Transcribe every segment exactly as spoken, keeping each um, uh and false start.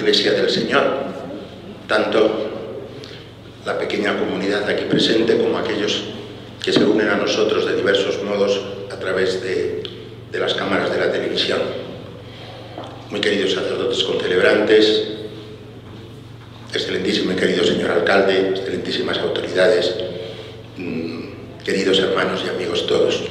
Iglesia del Señor, tanto la pequeña comunidad aquí presente como aquellos que se unen a nosotros de diversos modos a través de, de las cámaras de la televisión. Muy queridos sacerdotes concelebrantes, excelentísimo y querido señor alcalde, excelentísimas autoridades, mmm, queridos hermanos y amigos todos.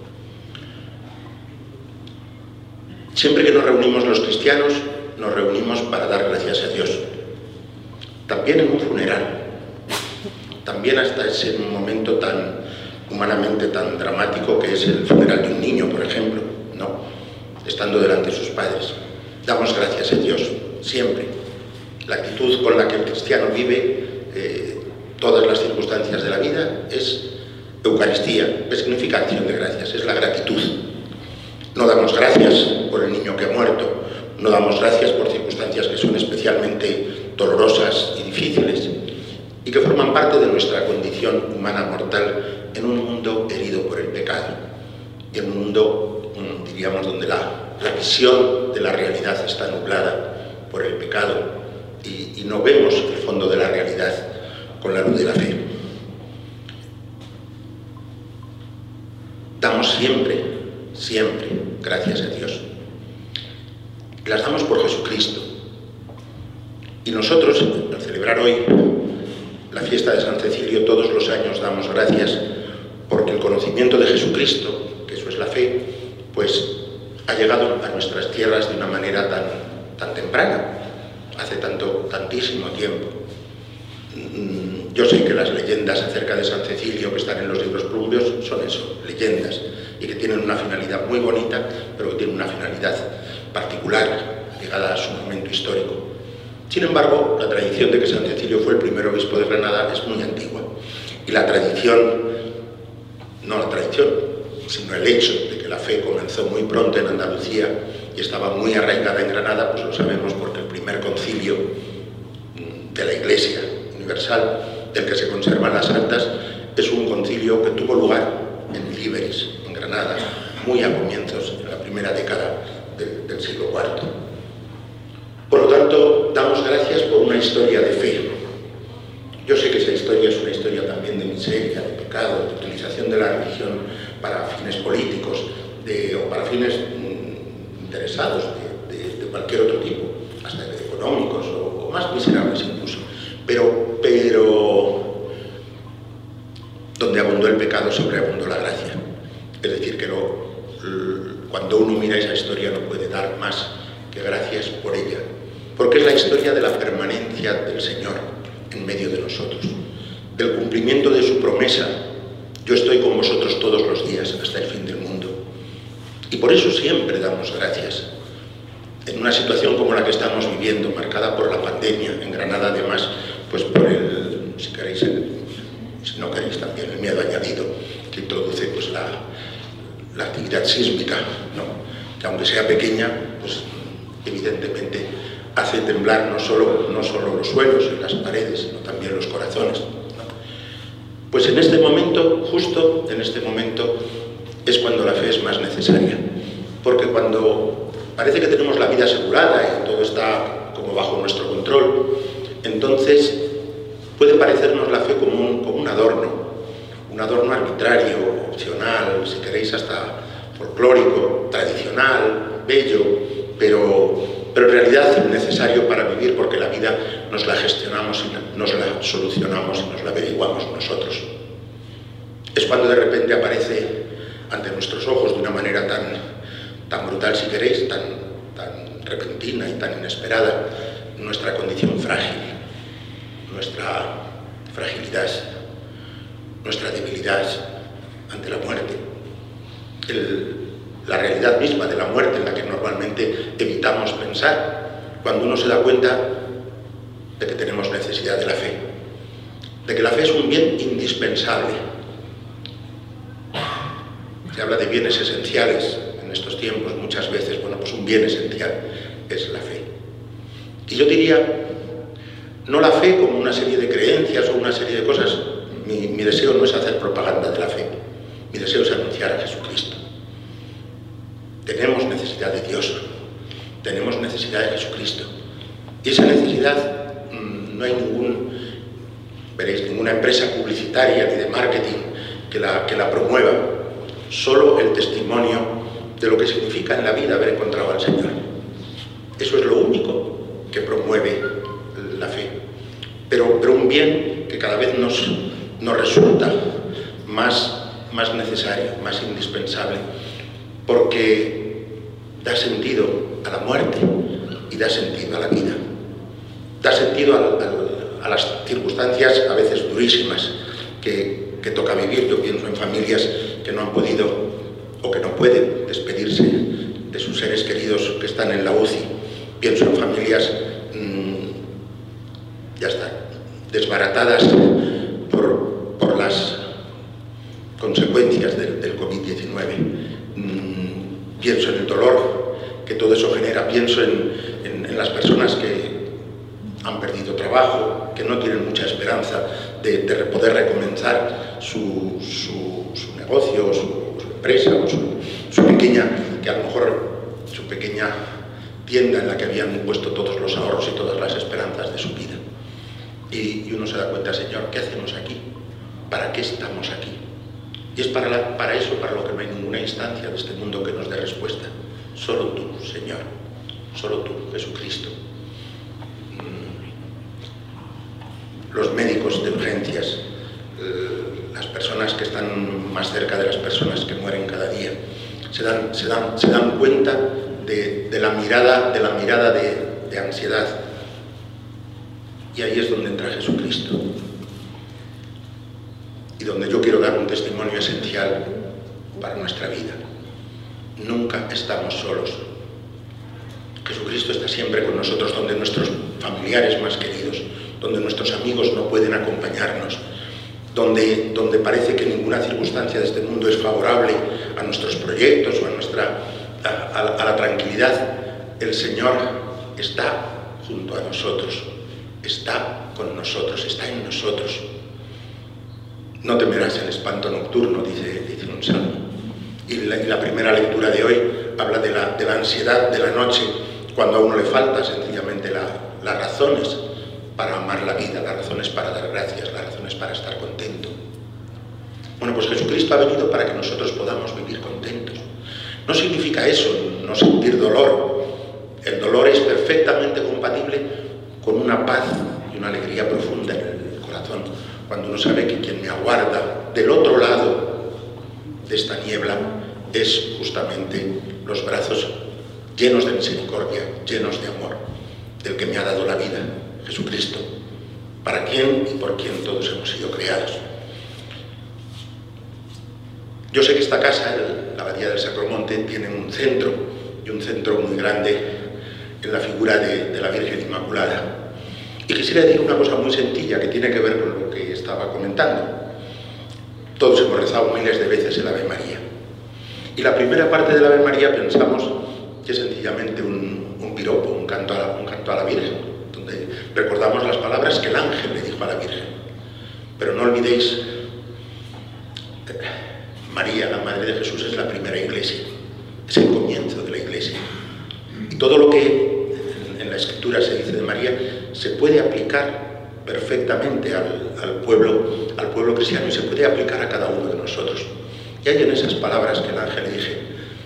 Siempre que nos reunimos los cristianos, nos reunimos para dar gracias a Dios. También en un funeral, también hasta ese momento tan humanamente tan dramático que es el funeral de un niño, por ejemplo, ¿no? Estando delante de sus padres. Damos gracias a Dios, siempre. La actitud con la que el cristiano vive eh, todas las circunstancias de la vida es Eucaristía. ¿Qué significa acción de gracias? Es la gratitud. No damos gracias por el niño que ha muerto, no damos gracias por circunstancias que son especialmente dolorosas y difíciles y que forman parte de nuestra condición humana mortal en un mundo herido por el pecado y en un mundo, diríamos, donde la, la visión de la realidad está nublada por el pecado y, y no vemos el fondo de la realidad con la luz de la fe. Damos siempre, siempre gracias a Dios. Las damos por Jesucristo. Y nosotros, al celebrar hoy la fiesta de San Cecilio, todos los años damos gracias porque el conocimiento de Jesucristo, que eso es la fe, pues ha llegado a nuestras tierras de una manera tan, tan temprana, hace tanto, tantísimo tiempo. Yo sé que las leyendas acerca de San Cecilio que están en los libros plumbios son eso, leyendas, y que tienen una finalidad muy bonita, pero que tienen una finalidad particular, ligada a su momento histórico. Sin embargo, la tradición de que San Cecilio fue el primer obispo de Granada es muy antigua. Y la tradición, no la tradición, sino el hecho de que la fe comenzó muy pronto en Andalucía y estaba muy arraigada en Granada, pues lo sabemos porque el primer concilio de la Iglesia Universal, del que se conservan las actas, es un concilio que tuvo lugar en Ilíberis, en Granada, muy a comienzos, en la primera década del, del siglo cuarto. Por lo tanto, damos gracias por una historia de fe. Yo sé que esa historia es una historia también de miseria, de pecado, de utilización de la religión para fines políticos de, o para fines mm, interesados de, de, de cualquier otro tipo, hasta de económicos o, o más miserables incluso. Pero, pero donde abundó el pecado sobreabundó la gracia. Es decir, que lo, cuando uno mira esa historia no puede dar más que gracias por ella, porque es la historia de la permanencia del Señor en medio de nosotros, del cumplimiento de su promesa: yo estoy con vosotros todos los días hasta el fin del mundo. Y por eso siempre damos gracias. En una situación como la que estamos viviendo, marcada por la pandemia, en Granada además, pues por el, si queréis, el, si no queréis también, el miedo añadido que introduce pues la, la actividad sísmica, ¿no? Que aunque sea pequeña, pues evidentemente hace temblar no solo, no solo los suelos y las paredes, sino también los corazones, ¿no? Pues en este momento, justo en este momento, es cuando la fe es más necesaria, porque cuando parece que tenemos la vida asegurada y todo está como bajo nuestro control, entonces puede parecernos la fe como un, como un adorno, un adorno arbitrario, opcional, si queréis hasta folclórico, tradicional, bello, pero, pero en realidad necesario para vivir, porque la vida nos la gestionamos y nos la solucionamos y nos la averiguamos nosotros. Es cuando de repente aparece ante nuestros ojos de una manera tan, tan brutal, si queréis, tan, tan repentina y tan inesperada, nuestra condición frágil, nuestra fragilidad, nuestra debilidad ante la muerte, el, la realidad misma de la muerte en la que normalmente evitamos pensar, cuando uno se da cuenta de que tenemos necesidad de la fe, de que la fe es un bien indispensable. Se habla de bienes esenciales en estos tiempos muchas veces. Bueno, pues un bien esencial es la fe. Y yo diría, no la fe como una serie de creencias o una serie de cosas. Mi, mi deseo no es hacer propaganda de la fe. Mi deseo es anunciar a Jesucristo. Tenemos necesidad de Dios. Tenemos necesidad de Jesucristo. Y esa necesidad mmm, no hay ningún, veréis, ninguna empresa publicitaria ni de marketing que la, que la promueva, solo el testimonio de lo que significa en la vida haber encontrado al Señor. Eso es lo único que promueve la fe. Pero, pero un bien que cada vez nos, nos resulta más, más necesario, más indispensable, porque da sentido a la muerte y da sentido a la vida. Da sentido a, a, a las circunstancias a veces durísimas que, que toca vivir. Yo pienso en familias que no han podido o que no pueden despedirse de sus seres queridos que están en la U C I. Pienso en familias mmm, ya está, desbaratadas por, por las consecuencias del, del COVID diecinueve. Mm, pienso en el dolor que todo eso genera, pienso en, en, en las personas que han perdido trabajo, que no tienen mucha esperanza de, de poder recomenzar su, su, su negocio, su, su empresa, o su, su pequeña, que a lo mejor su pequeña tienda en la que habían puesto todos los ahorros y todas las esperanzas de su vida. Y, y uno se da cuenta, Señor, ¿qué hacemos aquí? ¿Para qué estamos aquí? Y es para, la, para eso, para lo que no hay ninguna instancia de este mundo que nos dé respuesta. Solo tú, Señor, solo tú, Jesucristo. Los médicos de urgencias, las personas que están más cerca de las personas que mueren cada día, se dan, se dan, se dan cuenta de, de la mirada, de, la mirada de, de ansiedad. Y ahí es donde entra Jesucristo. Y donde yo quiero dar un testimonio esencial para nuestra vida. Nunca estamos solos. Jesucristo está siempre con nosotros, donde nuestros familiares más queridos, donde nuestros amigos no pueden acompañarnos, donde, donde parece que ninguna circunstancia de este mundo es favorable a nuestros proyectos o a, nuestra, a, a, a la tranquilidad. El Señor está junto a nosotros, está con nosotros, está en nosotros. No temerás el espanto nocturno, dice, dice un salmo. Y la, y la primera lectura de hoy habla de la, de la ansiedad de la noche, cuando a uno le falta sencillamente la, las razones para amar la vida, las razones para dar gracias, las razones para estar contento. Bueno, pues Jesucristo ha venido para que nosotros podamos vivir contentos. No significa eso, no sentir dolor. El dolor es perfectamente compatible con una paz y una alegría profunda en el corazón, cuando uno sabe que quien me aguarda del otro lado de esta niebla es justamente los brazos llenos de misericordia, llenos de amor, del que me ha dado la vida, Jesucristo, para quien y por quien todos hemos sido creados. Yo sé que esta casa, la Abadía del Sacromonte, tiene un centro, y un centro muy grande en la figura de, de la Virgen Inmaculada. Y quisiera decir una cosa muy sencilla que tiene que ver con lo que estaba comentando. Todos hemos rezado miles de veces el Ave María. Y la primera parte del Ave María pensamos que es sencillamente un, un piropo, un canto, a la, un canto a la Virgen, donde recordamos las palabras que el ángel le dijo a la Virgen. Pero no olvidéis, María, la Madre de Jesús, es la primera iglesia, es el comienzo de la iglesia. Y todo lo que en la Escritura se dice de María se puede aplicar perfectamente al, al, pueblo, al pueblo cristiano y se puede aplicar a cada uno de nosotros. Y hay en esas palabras que el ángel le dije.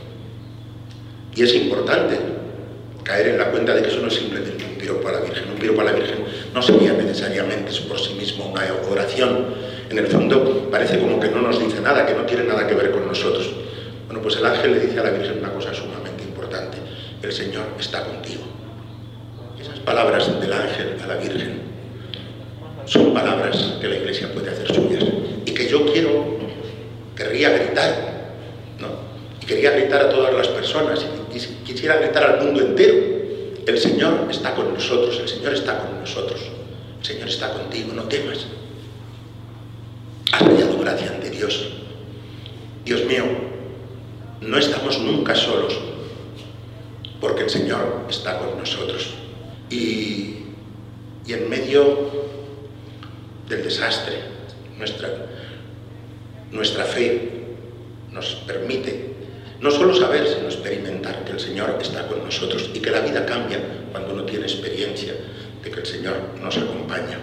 Y es importante caer en la cuenta de que eso no es simplemente un piropo a la Virgen. Un piropo a la Virgen no sería necesariamente por sí mismo una oración. En el fondo parece como que no nos dice nada, que no tiene nada que ver con nosotros. Bueno, pues el ángel le dice a la Virgen una cosa sumamente importante. El Señor está contigo. Esas palabras del ángel a la Virgen son palabras que la Iglesia puede hacer suyas y que yo quiero, querría gritar, ¿no? Y quería gritar a todas las personas y quisiera gritar al mundo entero. El Señor está con nosotros, el Señor está con nosotros, el Señor está contigo, no temas. Has hallado gracia ante Dios. Dios mío, no estamos nunca solos, porque el Señor está con nosotros. Y, y en medio del desastre, nuestra, nuestra fe nos permite no solo saber, sino experimentar que el Señor está con nosotros y que la vida cambia cuando uno tiene experiencia de que el Señor nos acompaña.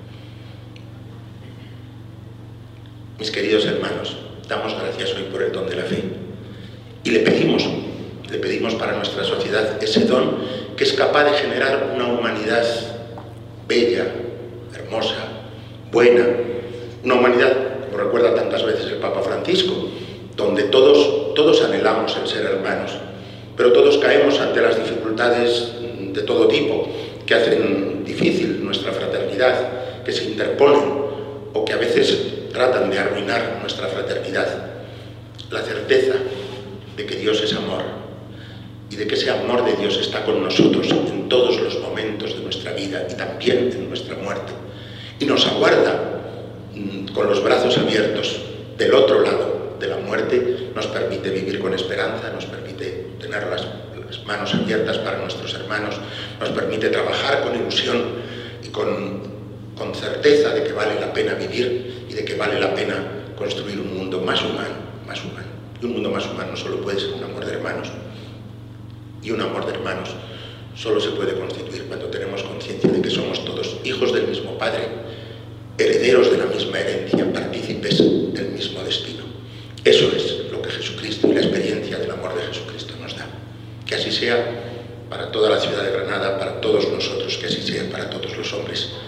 Mis queridos hermanos, damos gracias hoy por el don de la fe y le pedimos, le pedimos para nuestra sociedad ese don que es capaz de generar una humanidad bella, hermosa, buena, una humanidad, como recuerda tantas veces el Papa Francisco, donde todos, todos anhelamos el ser hermanos, pero todos caemos ante las dificultades de todo tipo que hacen difícil nuestra fraternidad, que se interponen o que a veces tratan de arruinar nuestra fraternidad. La certeza de que Dios es amor y de que ese amor de Dios está con nosotros en todos los momentos de nuestra vida y también en nuestra muerte, y nos aguarda con los brazos abiertos del otro lado de la muerte, nos permite vivir con esperanza, nos permite tener las, las manos abiertas para nuestros hermanos, nos permite trabajar con ilusión y con, con certeza de que vale la pena vivir y de que vale la pena construir un mundo más humano, más humano. Y un mundo más humano solo puede ser un amor de hermanos. Y un amor de hermanos solo se puede constituir cuando tenemos conciencia de que somos todos hijos del mismo Padre, herederos de la misma herencia, partícipes del mismo destino. Eso es lo que Jesucristo y la experiencia del amor de Jesucristo nos da. Que así sea para toda la ciudad de Granada, para todos nosotros, que así sea para todos los hombres.